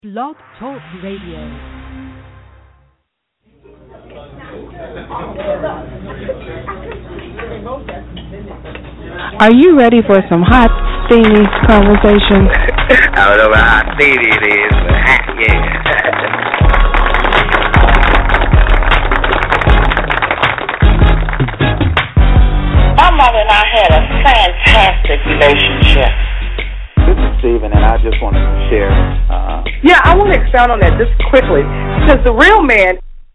Blog Talk Radio. Are you ready for some hot, steamy conversation? I don't know about how steamy it is, but hot, yeah. My mother and I had a fantastic relationship. This is Stephen, and I just wanted to share. I want to expound on that just quickly, because the real man.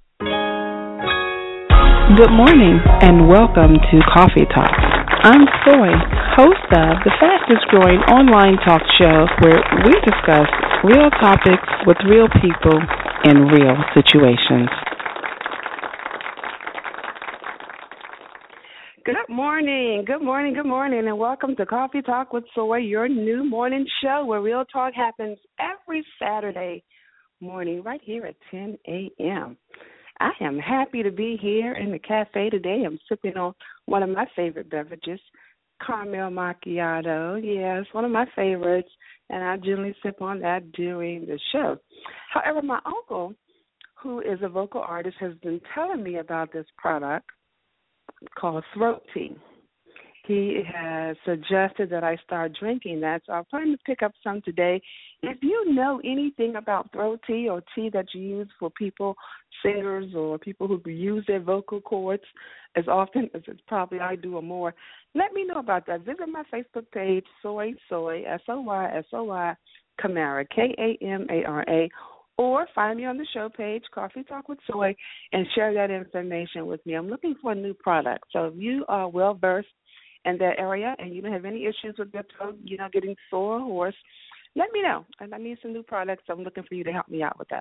Good morning, and welcome to Coffee Talk. I'm Soy, host of the fastest growing online talk show where we discuss real topics with real people in real situations. Good morning, and welcome to Coffee Talk with Soy, your new morning show where real talk happens every Saturday morning right here at 10 a.m. I am happy to be here in the cafe today. I'm sipping on one of my favorite beverages, caramel macchiato. Yeah, it's one of my favorites, and I generally sip on that during the show. However, my uncle, who is a vocal artist, has been telling me about this product called throat tea. He has suggested that I start drinking that, so I'm planning to pick up some today. If you know anything about throat tea or tea that you use for people, singers or people who use their vocal cords as often as it's probably I do or more, let me know about that. Visit my Facebook page, Soy, S-O-Y, Kamara, Kamara, or find me on the show page, Coffee Talk with Soy, and share that information with me. I'm looking for a new product, so if you are well-versed in that area and you don't have any issues with your throat, getting sore or hoarse, let me know. And I need some new products, so I'm looking for you to help me out with that.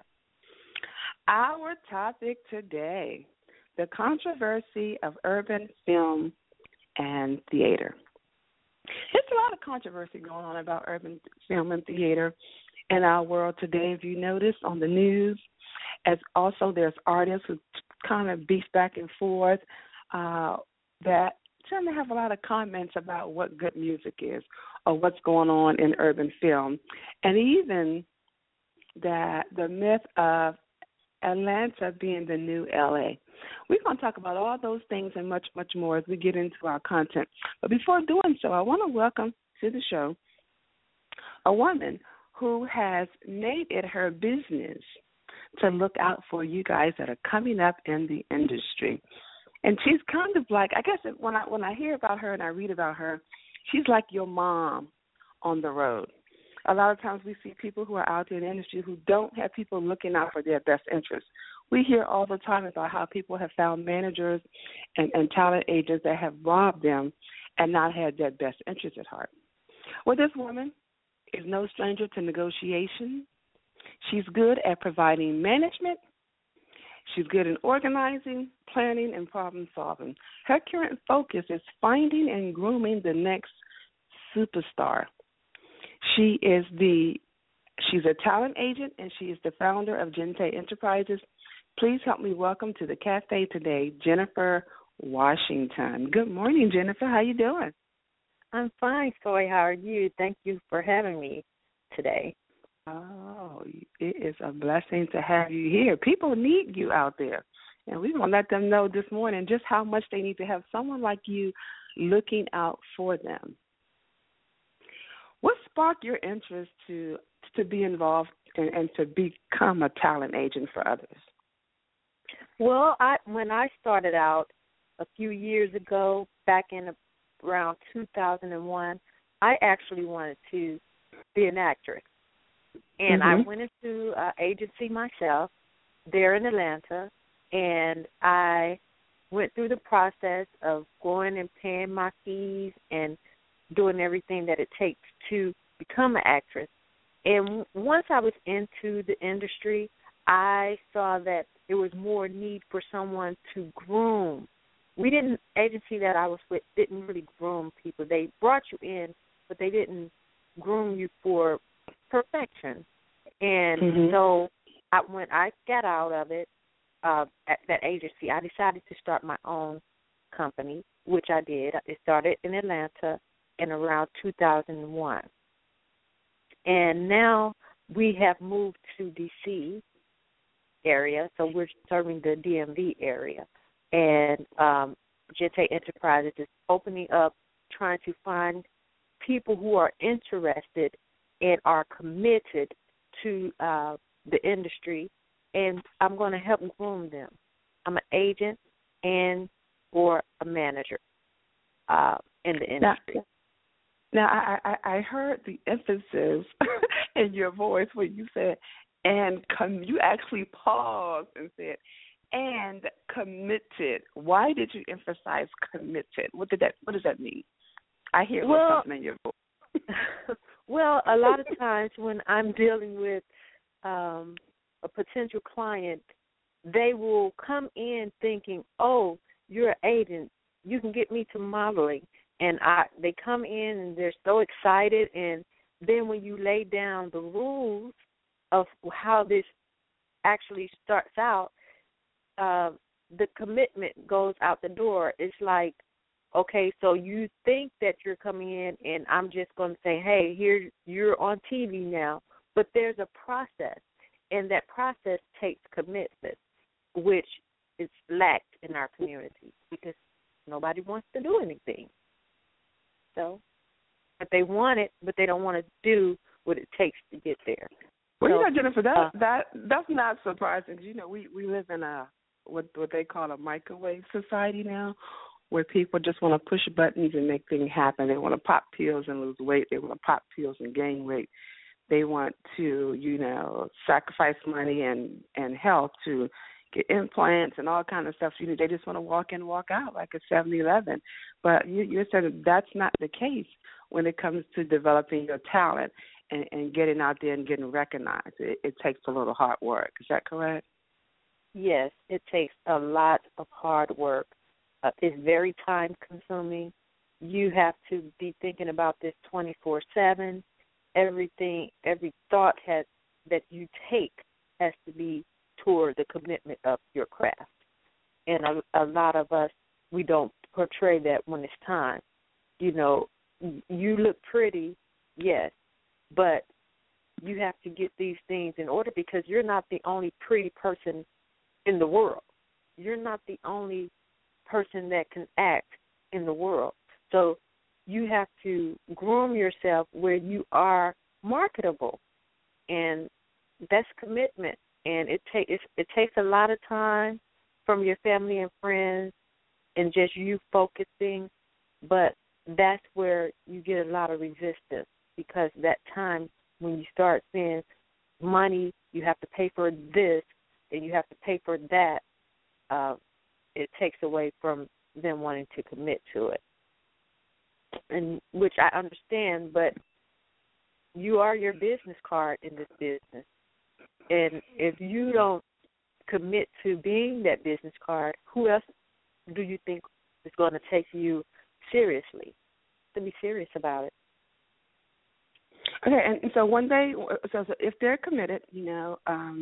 Our topic today, the controversy of urban film and theater. There's a lot of controversy going on about urban film and theater in our world today. If you notice on the news, as also there's artists who kind of beef back and forth that tend to have a lot of comments about what good music is or what's going on in urban film, and even that the myth of Atlanta being the new L.A. We're going to talk about all those things and much, much more as we get into our content. But before doing so, I want to welcome to the show a woman who has made it her business to look out for you guys that are coming up in the industry. And she's kind of like, I guess when I hear about her and I read about her, she's like your mom on the road. A lot of times we see people who are out there in the industry who don't have people looking out for their best interests. We hear all the time about how people have found managers and talent agents that have robbed them and not had their best interests at heart. Well, this woman is no stranger to negotiation. She's good at providing management. She's good in organizing, planning, and problem solving. Her current focus is finding and grooming the next superstar. She's a talent agent, and she is the founder of Gente Enterprises. Please help me welcome to the cafe today, Jennifer Washington. Good morning, Jennifer. How you doing? I'm fine, Soy. How are you? Thank you for having me today. Oh, it is a blessing to have you here. People need you out there, and we're going to let them know this morning just how much they need to have someone like you looking out for them. What sparked your interest to be involved and to become a talent agent for others? Well, when I started out a few years ago, back in around 2001, I actually wanted to be an actress. And I went into an agency myself there in Atlanta, and I went through the process of going and paying my fees and doing everything that it takes to become an actress. And once I was into the industry, I saw that there was more need for someone to groom. Agency that I was with didn't really groom people. They brought you in, but they didn't groom you for perfection. And so when I got out of it, at that agency, I decided to start my own company, which I did. It started in Atlanta in around 2001. And now we have moved to D.C. area, so we're serving the DMV area. And Gente Enterprises is opening up, trying to find people who are interested and are committed to the industry, and I'm going to help groom them. I'm an agent and or a manager in the industry. Now I heard the emphasis in your voice when you said, and you actually paused and said, and committed. Why did you emphasize committed? What does that mean? I hear something in your voice. Well, a lot of times when I'm dealing with a potential client, they will come in thinking, oh, you're an agent, you can get me to modeling. And they come in and they're so excited, and then when you lay down the rules of how this actually starts out, the commitment goes out the door. It's like, okay, so you think that you're coming in and I'm just going to say, hey, here, you're on TV now. But there's a process, and that process takes commitment, which is lacked in our community because nobody wants to do anything. So, but they want it, but they don't want to do what it takes to get there. Well, you know, Jennifer, that's not surprising. You know, we live in a what they call a microwave society now, where people just want to push buttons and make things happen. They want to pop pills and lose weight. They want to pop pills and gain weight. They want to, you know, sacrifice money and health to get implants and all kind of stuff. You know, they just want to walk in, walk out like a 7-Eleven. But you're saying that's not the case when it comes to developing your talent and getting out there and getting recognized. It takes a little hard work. Is that correct? Yes, it takes a lot of hard work. It's very time-consuming. You have to be thinking about this 24/7. Everything, every thought that you take has to be toward the commitment of your craft. And a lot of us, we don't portray that when it's time. You know, you look pretty, yes, but you have to get these things in order because you're not the only pretty person in the world. You're not the only person that can act in the world. So you have to groom yourself where you are marketable, and that's commitment. And it takes a lot of time from your family and friends and just you focusing, but that's where you get a lot of resistance because that time when you start seeing money, you have to pay for this and you have to pay for that, it takes away from them wanting to commit to it, and which I understand, but you are your business card in this business. And if you don't commit to being that business card, who else do you think is going to take you seriously, to be serious about it? Okay, and so one day, so if they're committed, you know,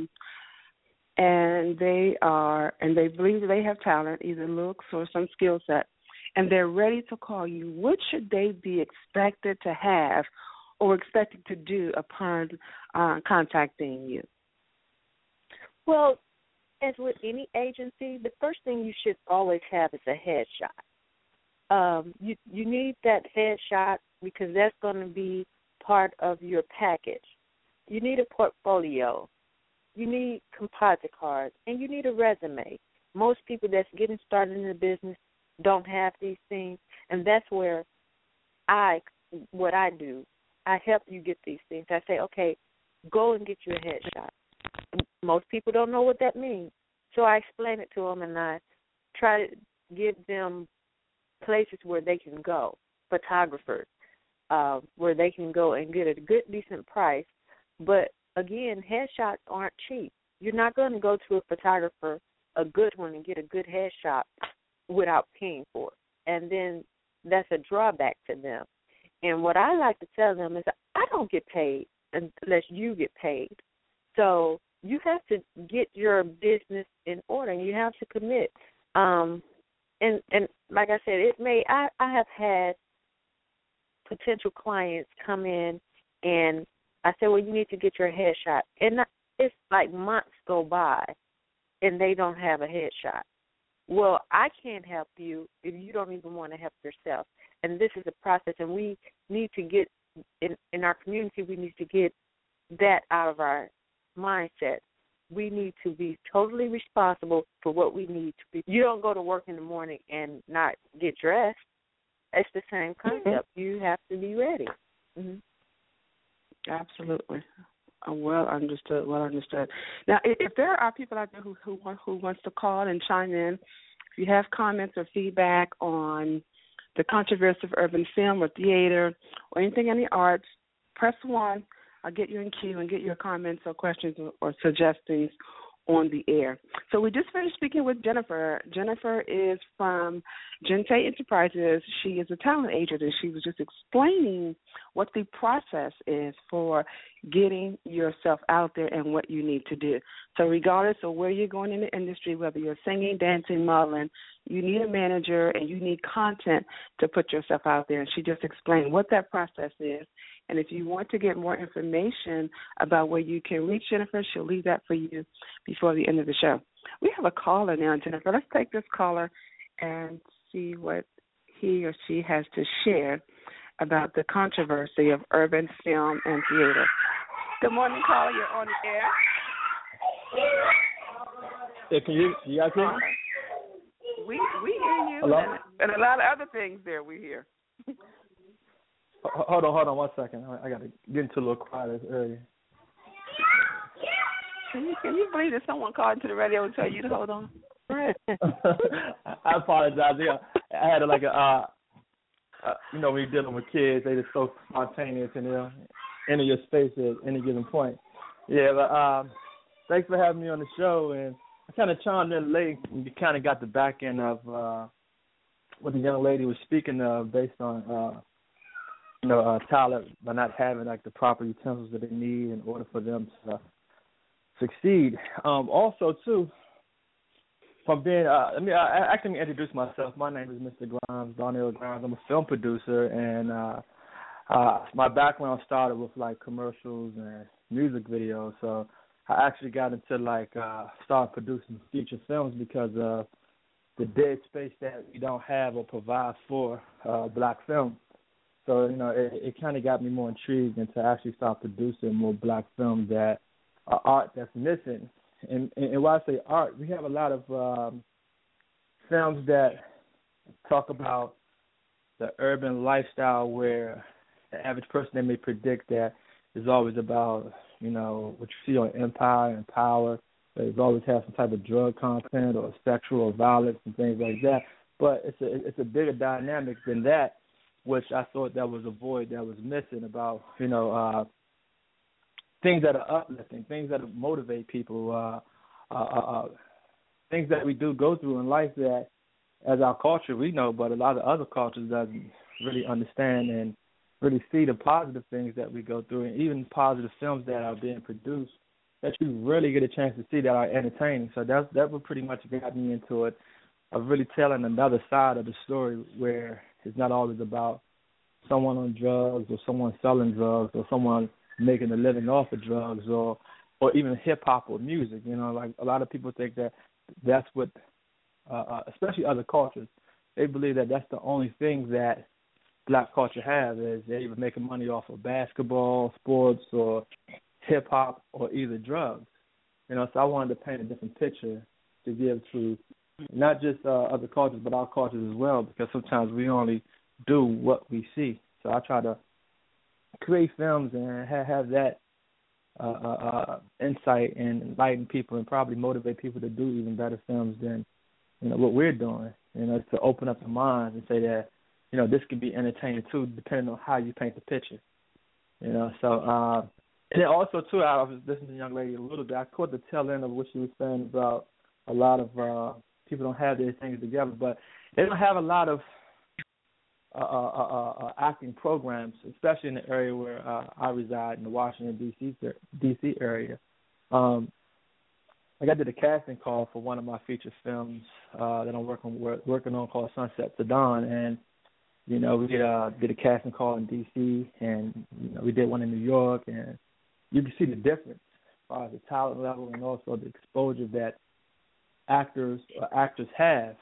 and they believe that they have talent, either looks or some skill set, and they're ready to call you, what should they be expected to have or expected to do upon contacting you? Well, as with any agency, the first thing you should always have is a headshot. You need that headshot because that's going to be part of your package. You need a portfolio. You need composite cards, and you need a resume. Most people that's getting started in the business don't have these things, and that's where what I do, I help you get these things. I say, okay, go and get your headshot. Most people don't know what that means, so I explain it to them, and I try to give them places where they can go, photographers, where they can go and get a good, decent price. But, again, headshots aren't cheap. You're not going to go to a photographer, a good one, and get a good headshot without paying for it. And then that's a drawback to them. And what I like to tell them is I don't get paid unless you get paid. So you have to get your business in order, and you have to commit. And like I said, I have had potential clients come in, and I said, well, you need to get your headshot. And it's like months go by, and they don't have a headshot. Well, I can't help you if you don't even want to help yourself. And this is a process, and we need to get, in our community, we need to get that out of our mindset. We need to be totally responsible for what we need to be. You don't go to work in the morning and not get dressed. It's the same concept. Mm-hmm. You have to be ready. Mm-hmm. Absolutely. Well understood. Now, if there are people out there who wants to call and chime in, if you have comments or feedback on the controversy of urban film or theater or anything in the arts, press 1. I'll get you in queue and get your comments or questions or suggestions on the air. So we just finished speaking with Jennifer. Jennifer is from Gente Enterprises. She is a talent agent, and she was just explaining what the process is for getting yourself out there and what you need to do. So regardless of where you're going in the industry, whether you're singing, dancing, modeling, you need a manager and you need content to put yourself out there. And she just explained what that process is. And if you want to get more information about where you can reach Jennifer, she'll leave that for you before the end of the show. We have a caller now, Jennifer. Let's take this caller and see what he or she has to share about the controversy of urban film and theater. Good morning, caller. You're on the air. Yeah, can you guys hear me? We hear you. Hello? And a lot of other things there we hear. Hold on 1 second. I got to get into a little quiet earlier. Can you believe that someone called into the radio and tell you to hold on? I apologize. Yeah, I had when you're dealing with kids, they just so spontaneous and they'll enter your space at any given point. Yeah, but thanks for having me on the show. And I kind of chimed in late, and you kind of got the back end of what the young lady was speaking of, based on talent, by not having like the proper utensils that they need in order for them to succeed. Also, too, from being, let me introduce myself. My name is Mr. Grimes, Darnell Grimes. I'm a film producer, and my background started with like commercials and music videos. So I actually got into started producing feature films because of the dead space that we don't have or provide for black film. So, it kind of got me more intrigued into actually start producing more black films that are art that's missing. And when I say art, we have a lot of films that talk about the urban lifestyle where the average person, they may predict that is always about, what you see on Empire and Power. There's always have some type of drug content or sexual or violence and things like that. But it's a bigger dynamic than that, which I thought that was a void that was missing about, things that are uplifting, things that motivate people, things that we do go through in life that, as our culture, we know, but a lot of other cultures doesn't really understand and really see the positive things that we go through, and even positive films that are being produced that you really get a chance to see that are entertaining. So that would pretty much got me into it, of really telling another side of the story where it's not always about someone on drugs or someone selling drugs or someone making a living off of drugs or even hip-hop or music. Like a lot of people think that that's what, especially other cultures, they believe that that's the only thing that black culture has, is they're either making money off of basketball, sports, or hip-hop, or either drugs. So I wanted to paint a different picture to give to not just other cultures, but our cultures as well, because sometimes we only do what we see. So I try to create films and have that insight and enlighten people and probably motivate people to do even better films than what we're doing. To open up the minds and say that this could be entertaining too, depending on how you paint the picture. So and then also too, I was listening to the young lady a little bit. I caught the tail end of what she was saying about a lot of people don't have their things together, but they don't have a lot of acting programs, especially in the area where I reside, in the Washington, D.C. area. I did a casting call for one of my feature films that I'm working on called Sunset to Dawn, and we did a casting call in D.C. and we did one in New York, and you can see the difference as far as the talent level and also the exposure that actors or actors have.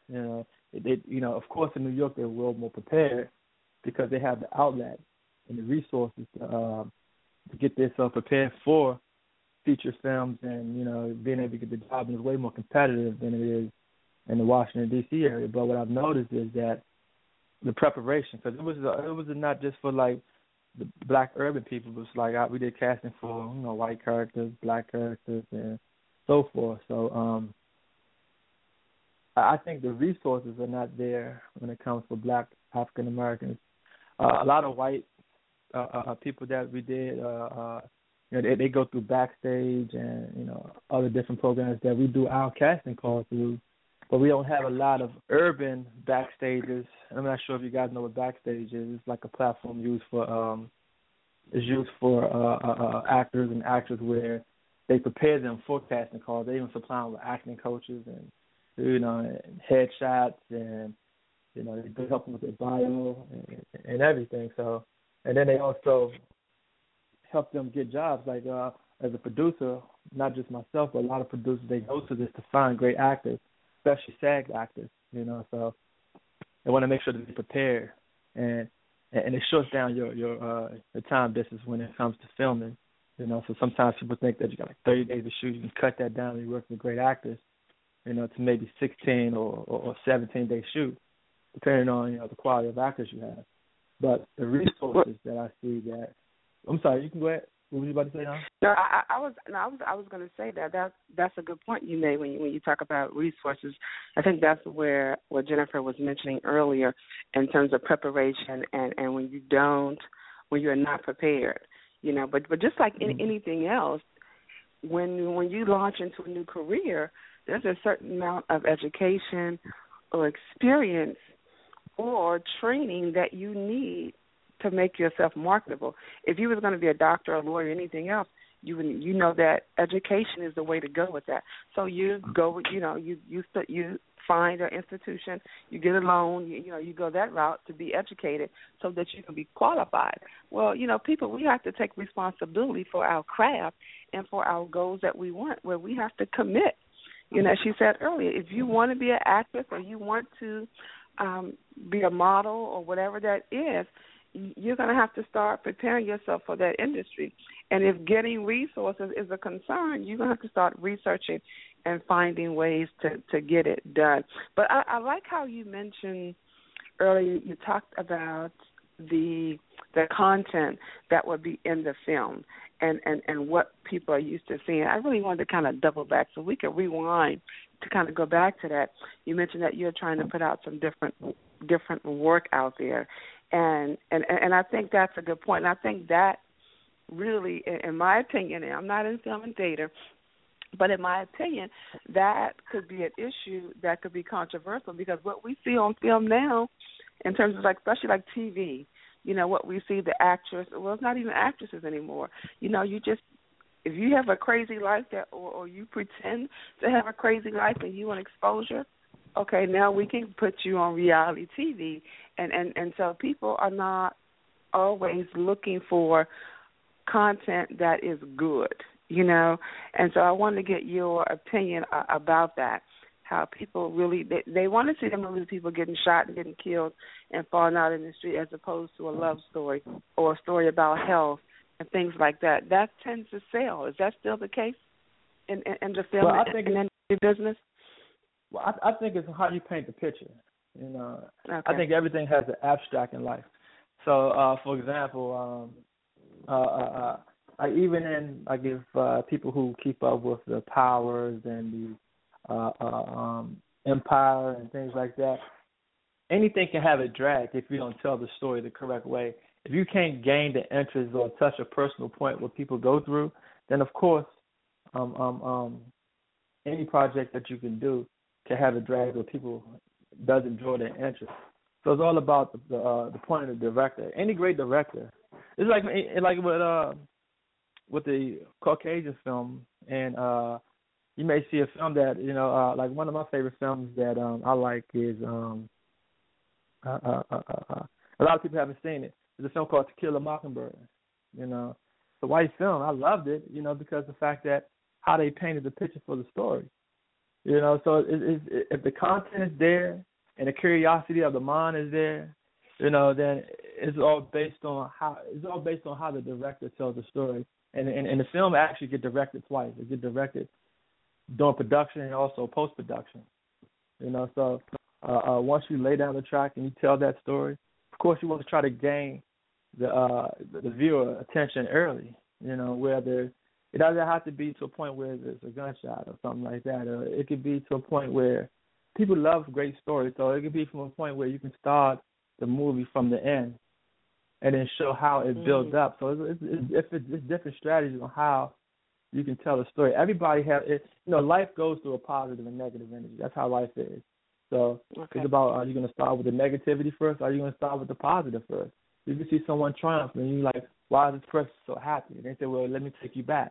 Of course, in New York they're well more prepared because they have the outlet and the resources to get themselves prepared for feature films, and being able to get the job is way more competitive than it is in the Washington D.C. area. But what I've noticed is that the preparation, because it was not just for like the black urban people, it was like we did casting for white characters, black characters, and so forth. So I think the resources are not there when it comes to black African Americans. A lot of white people that we did, they go through Backstage and other different programs that we do our casting calls through, but we don't have a lot of urban Backstages. I'm not sure if you guys know what Backstage is. It's like a platform used for actors and actresses where they prepare them for casting calls. They even supply them with acting coaches and and headshots, and they help them with their bio and everything. So, and then they also help them get jobs. Like as a producer, not just myself, but a lot of producers, they go to this to find great actors, especially SAG actors. So they want to make sure that they're prepared, and it shuts down your time distance when it comes to filming. So sometimes people think that you got like 30 days to shoot. You can cut that down and you work with great actors, to maybe 16 or 17-day shoot, depending on the quality of actors you have. But the resources that I see that, I'm sorry, you can go ahead. What were you about to say now? No, I was going to say that's a good point you made when you talk about resources. I think that's where what Jennifer was mentioning earlier in terms of preparation and when you're not prepared, But just like anything else, when you launch into a new career, there's a certain amount of education or experience or training that you need to make yourself marketable. If you was going to be a doctor, a lawyer, anything else, you know that education is the way to go with that. So you go, you find an institution, you get a loan, you go that route to be educated so that you can be qualified. Well, people, we have to take responsibility for our craft and for our goals that we want, where we have to commit. As she said earlier, if you want to be an actress or you want to be a model or whatever that is, you're going to have to start preparing yourself for that industry. And if getting resources is a concern, you're going to have to start researching and finding ways to get it done. But I like how you mentioned earlier, you talked about the content that would be in the film and what people are used to seeing. I really wanted to kind of double back so we could rewind to kind of go back to that. You mentioned that you're trying to put out some different work out there. And I think that's a good point. And I think that really, in my opinion, and I'm not in film and data, but in my opinion, that could be an issue that could be controversial, because what we see on film now, in terms of especially like TV, what we see the actress, well, it's not even actresses anymore. If you have a crazy life or you pretend to have a crazy life and you want exposure, okay, now we can put you on reality TV. And so people are not always looking for content that is good, And so I wanted to get your opinion about that, how people really, they want to see the movies of people getting shot and getting killed and falling out in the street, as opposed to a love story or a story about health and things like that. That tends to sell. Is that still the case in the film and the business? Well, I think it's how you paint the picture. Okay. I think everything has an abstract in life. So, for example, if people who keep up with the Powers and the Empire and things like that, anything can have a drag if you don't tell the story the correct way. If you can't gain the interest or touch a personal point what people go through, then of course, any project that you can do can have a drag where people does enjoy their interest. So it's all about the point of the director. Any great director, it's like with the Caucasian film, and you may see a film that like one of my favorite films that I like is a lot of people haven't seen it. It's a film called To Kill a Mockingbird. a white film. I loved it, because the fact that how they painted the picture for the story. So if the content is there and the curiosity of the mind is there, then it's all based on how the director tells the story. And the film actually get directed twice. It get directed during production and also post-production. So once you lay down the track and you tell that story, of course you want to try to gain the viewer attention early. Whether it doesn't have to be to a point where there's a gunshot or something like that. Or it could be to a point where people love great stories. So it could be from a point where you can start the movie from the end and then show how it builds up. So it's different strategies on how you can tell a story. Everybody has it. Life goes through a positive and negative energy. That's how life is. So It's about, are you going to start with the negativity first, or are you going to start with the positive first? You can see someone triumph, and you're like, why is this person so happy? And they say, well, let me take you back.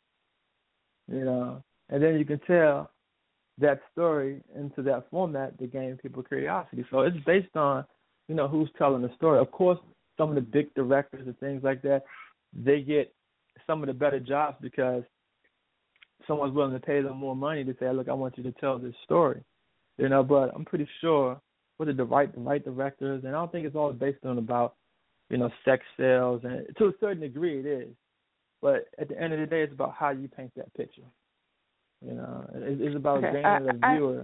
And then you can tell that story into that format to gain people curiosity. So it's based on, who's telling the story. Of course, some of the big directors and things like that, they get some of the better jobs because someone's willing to pay them more money to say, look, I want you to tell this story. But I'm pretty sure with the right directors, and I don't think it's all based on about, sex sales, and to a certain degree it is. But at the end of the day, it's about how you paint that picture. It's about gaining a viewer.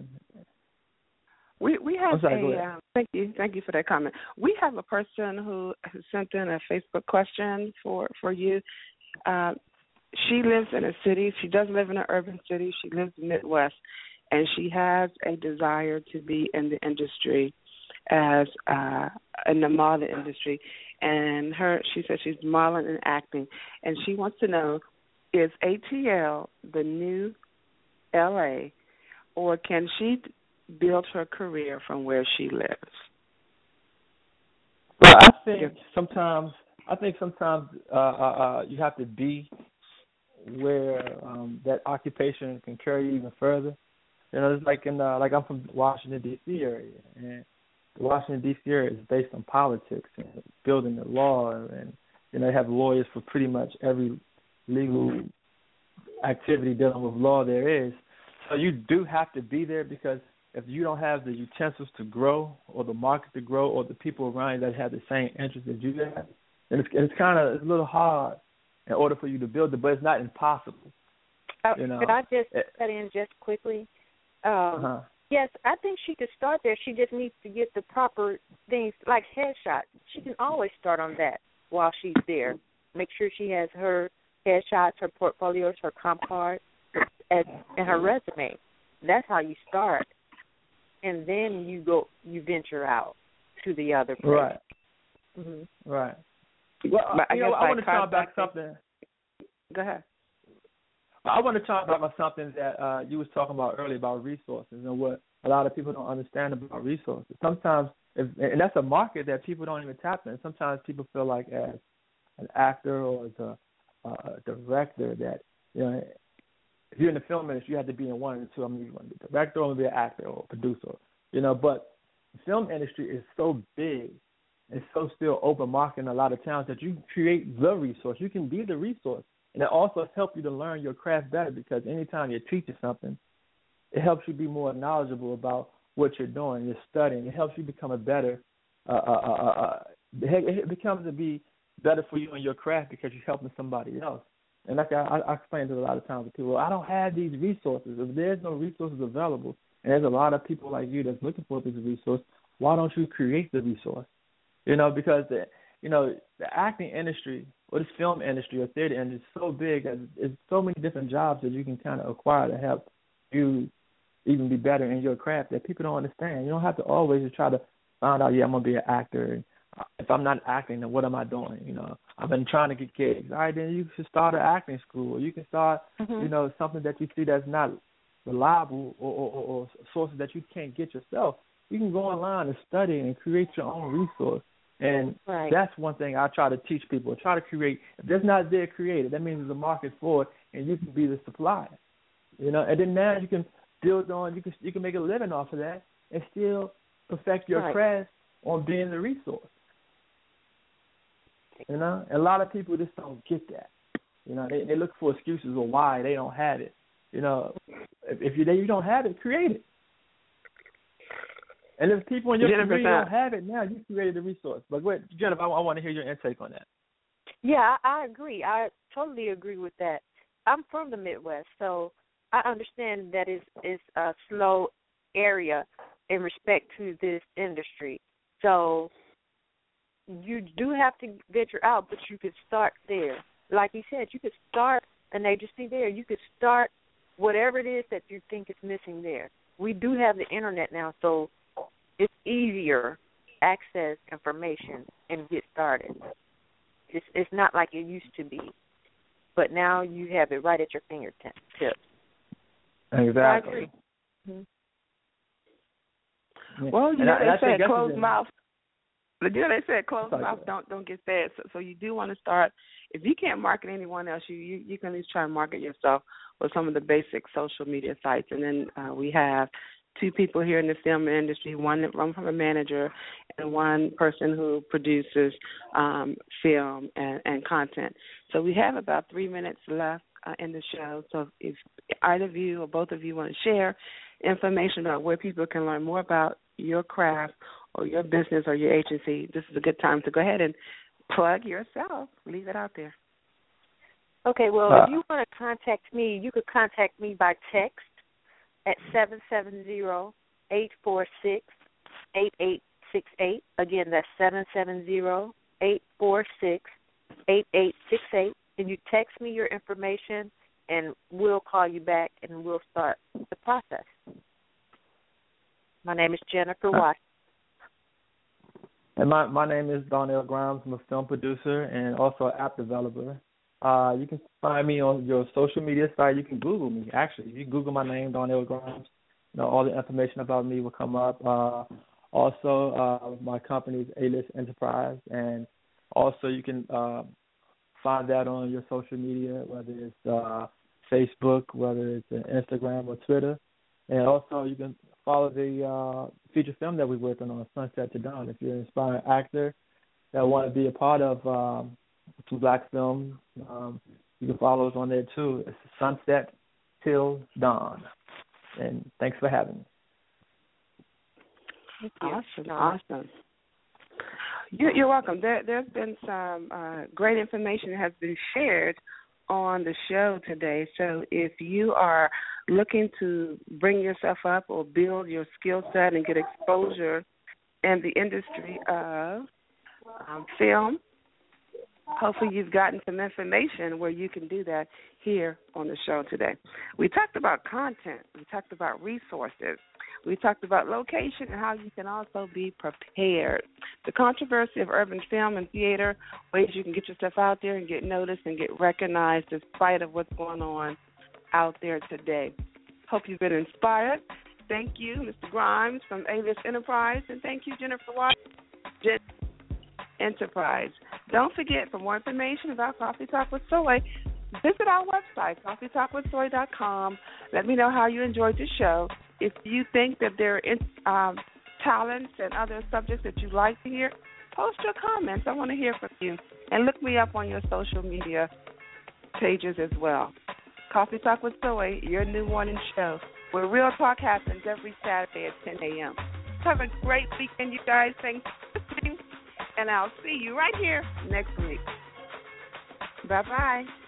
We have thank you for that comment. We have a person who sent in a Facebook question for you. She lives in a city. She does live in an urban city. She lives in the Midwest, and she has a desire to be in the industry as in the modeling industry. And she said she's modeling and acting, and she wants to know, is ATL the new LA, or can she build her career from where she lives? Well, I think sometimes you have to be where that occupation can carry you even further. It's like I'm from Washington D.C. area, and the Washington D.C. area is based on politics and building the law, and they have lawyers for pretty much every legal activity dealing with law there is. So you do have to be there, because if you don't have the utensils to grow, or the market to grow, or the people around you that have the same interests as you have, then it's a little hard in order for you to build it, but it's not impossible. Could I just cut in just quickly? Yes, I think she could start there. She just needs to get the proper things, like headshot. She can always start on that while she's there. Make sure she has her headshots, her portfolios, her comp card, and her resume. That's how you start. And then you venture out to the other place. Right. Mm-hmm. Right. Well, I want to talk about something. Go ahead. I want to talk about something that you was talking about earlier about resources, and what a lot of people don't understand about resources. Sometimes, and that's a market that people don't even tap in. Sometimes people feel like as an actor or as a director that, if you're in the film industry, you have to be in one of the two. I mean, you want to be a director or be an actor or a producer, But the film industry is so big. It's so still open market in a lot of towns that you can create the resource. You can be the resource. And it also helps you to learn your craft better, because anytime you're teaching something, it helps you be more knowledgeable about what you're doing. You're studying. It helps you become a better it becomes to be better for you in your craft because you're helping somebody else. And like I explain to a lot of times to people, I don't have these resources. If there's no resources available, and there's a lot of people like you that's looking for this resource, why don't you create the resource? Because the acting industry or the film industry or theater industry is so big, and there's so many different jobs that you can kind of acquire to help you even be better in your craft that people don't understand. You don't have to always just try to find out, I'm going to be an actor. If I'm not acting, then what am I doing? I've been trying to get gigs. All right, then you should start an acting school. Or you can start, something that you see that's not reliable or sources that you can't get yourself. You can go online and study and create your own resource. And that's one thing I try to teach people. Try to create. If there's not there, create it. That means there's a market for it, and you can be the supplier. And then now you can build on. You can make a living off of that, and still perfect your craft on being the resource. A lot of people just don't get that. You know, they look for excuses of why they don't have it. You know, if you don't have it, create it. And if people in your community don't have it now, you created the resource. But go ahead, Jennifer, I want to hear your intake on that. Yeah, I agree. I totally agree with that. I'm from the Midwest, so I understand that it's a slow area in respect to this industry. So you do have to venture out, but you could start there. Like you said, you could start an agency there. You could start whatever it is that you think is missing there. We do have the internet now, so it's easier access information and get started. It's not like it used to be, but now you have it right at your fingertips. Exactly. Mm-hmm. Well, you know, they said closed mouth. But you know, they said closed mouth don't get fed. So you do want to start. If you can't market anyone else, you can at least try and market yourself with some of the basic social media sites. And then we have two people here in the film industry, one from a manager and one person who produces film and content. So we have about 3 minutes left in the show. So if either of you or both of you want to share information about where people can learn more about your craft or your business or your agency, this is a good time to go ahead and plug yourself. Leave it out there. Okay, well, if you want to contact me, you could contact me by text at 770-846-8868. Again, that's 770-846-8868. And you text me your information, and we'll call you back, and we'll start the process. My name is Jennifer Watson. And my name is Darnell Grimes. I'm a film producer and also an app developer. You can find me on your social media site. You can Google me, actually. If you Google my name, Darnell Grimes, you know, all the information about me will come up. Also, my company is A-List Enterprise, and also you can find that on your social media, whether it's Facebook, whether it's Instagram or Twitter. And also you can follow the feature film that we're working on, Sunset to Dawn. If you're an inspiring actor that want to be a part of some black film, you can follow us on there too. It's Sunset Till Dawn. And thanks for having me. Awesome. You're welcome. There's been some great information that has been shared on the show today. So if you are looking to bring yourself up or build your skill set and get exposure in the industry of film, hopefully you've gotten some information where you can do that here on the show today. We talked about content. We talked about resources. We talked about location and how you can also be prepared. The controversy of urban film and theater, ways you can get yourself out there and get noticed and get recognized despite of what's going on out there today. Hope you've been inspired. Thank you, Mr. Grimes from A-List Enterprise, and thank you, Jennifer Watson, Enterprise. Don't forget, for more information about Coffee Talk with Soy, visit our website, coffeetalkwithsoy.com. Let me know how you enjoyed the show. If you think that there are talents and other subjects that you'd like to hear, post your comments. I want to hear from you. And look me up on your social media pages as well. Coffee Talk with Soy, your new morning show, where real talk happens every Saturday at 10 a.m. Have a great weekend, you guys. Thanks for listening. And I'll see you right here next week. Bye-bye.